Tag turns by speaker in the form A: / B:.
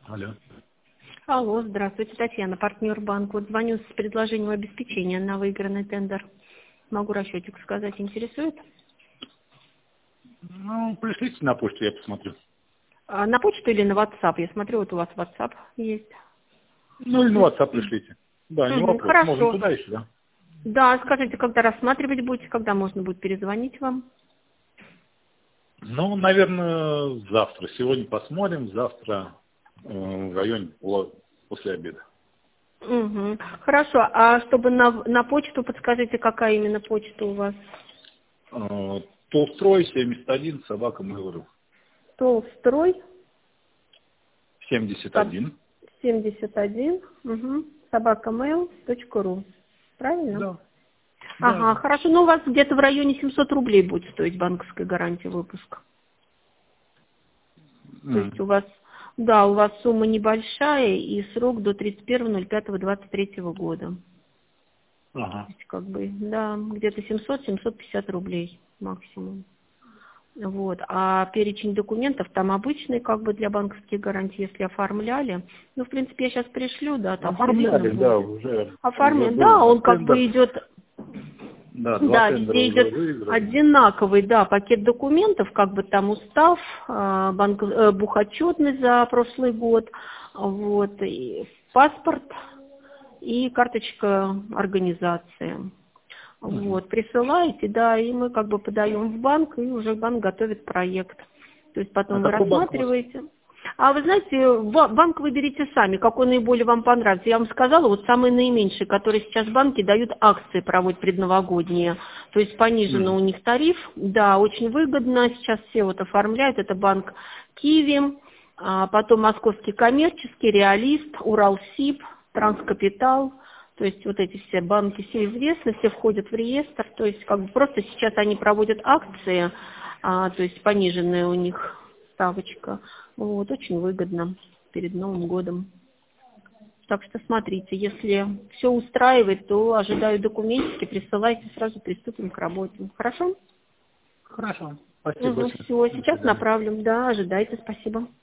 A: Алло.
B: Алло, здравствуйте, Татьяна, партнер банка. Вот звоню с предложением обеспечения на выигранный тендер. Могу расчетик сказать, интересует?
A: Ну, пришлите на почту, я посмотрю.
B: На почту или на WhatsApp? Я смотрю, вот у вас WhatsApp есть.
A: Ну, или на WhatsApp пришлите. Да, не вопрос. Можем
B: Хорошо.
A: туда и сюда.
B: Да, скажите, когда рассматривать будете, когда можно будет перезвонить вам?
A: Ну, наверное, завтра. Сегодня посмотрим, завтра в районе после обеда.
B: Угу. Хорошо, а чтобы на почту подскажите, какая именно почта у вас?
A: Толстрой 71 собака Mail.ru.
B: Толстрой
A: 71.
B: 71, собакамейл.ру. Правильно?
A: Да. Да,
B: Ага,
A: да.
B: хорошо. Ну, у вас где-то в районе 700 рублей будет стоить банковская гарантия выпуска. То есть у вас, да, у вас сумма небольшая и срок до 31.05.23 года.
A: Ага.
B: То есть, как бы, да, где-то 700-750 рублей максимум. Вот. А перечень документов там обычный, как бы для банковских гарантий, если оформляли. Ну, в принципе, я сейчас пришлю, да, там все видно
A: Оформляли, да,
B: будет.
A: уже
B: Оформлен,
A: был
B: да,
A: у нас
B: он как бы
A: тендер.
B: идет.
A: Да, два
B: Да,
A: тендера
B: везде
A: уже
B: идет
A: выиграли.
B: одинаковый, да, пакет документов, как бы там устав, бухотчетность за прошлый год, вот, и паспорт и карточка организации. Вот, присылаете, да, и мы как бы подаем в банк, и уже банк готовит проект. То есть
A: А
B: потом вы
A: какой банк у вас?
B: рассматриваете. А вы знаете, банк выберите сами, какой наиболее вам понравится. Я вам сказала, вот самые наименьшие, которые сейчас банки дают акции, проводят предновогодние. То есть понижен у них тариф. Да, очень выгодно. Сейчас все вот оформляют. Это банк Киви, потом Московский коммерческий, Реалист, Уралсиб, Транскапитал. То есть вот эти все банки все известны, все входят в реестр. То есть как бы просто сейчас они проводят акции, то есть пониженная у них ставочка. Вот, очень выгодно перед Новым годом. Так что смотрите, если все устраивает, то ожидаю документики, присылайте, сразу приступим к работе. Хорошо?
A: Хорошо. Спасибо большое.
B: Все,
A: До
B: сейчас
A: свидания.
B: направлю. Да, ожидайте, спасибо.